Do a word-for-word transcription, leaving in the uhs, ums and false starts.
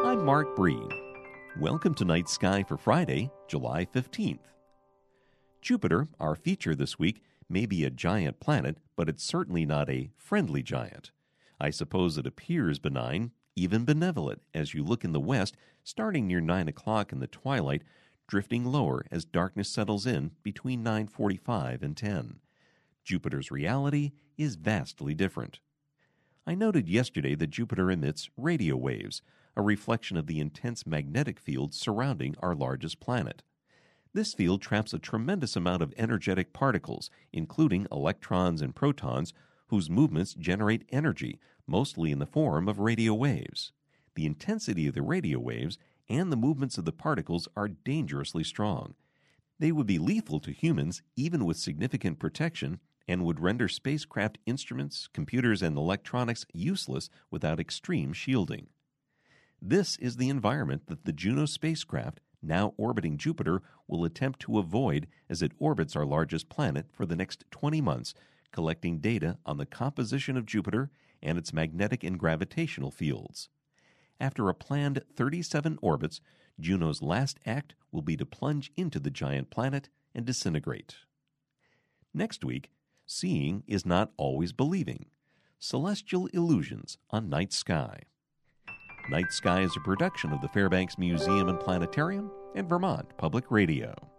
I'm Mark Breen. Welcome to Night Sky for Friday, July fifteenth. Jupiter, our feature this week, may be a giant planet, but it's certainly not a friendly giant. I suppose it appears benign, even benevolent, as you look in the west, starting near nine o'clock in the twilight, drifting lower as darkness settles in between nine forty-five and ten. Jupiter's reality is vastly different. I noted yesterday that Jupiter emits radio waves, a reflection of the intense magnetic field surrounding our largest planet. This field traps a tremendous amount of energetic particles, including electrons and protons, whose movements generate energy, mostly in the form of radio waves. The intensity of the radio waves and the movements of the particles are dangerously strong. They would be lethal to humans even with significant protection, and would render spacecraft instruments, computers, and electronics useless without extreme shielding. This is the environment that the Juno spacecraft, now orbiting Jupiter, will attempt to avoid as it orbits our largest planet for the next twenty months, collecting data on the composition of Jupiter and its magnetic and gravitational fields. After a planned thirty-seven orbits, Juno's last act will be to plunge into the giant planet and disintegrate. Next week, seeing is not always believing. Celestial Illusions on Night Sky. Night Sky is a production of the Fairbanks Museum and Planetarium and Vermont Public Radio.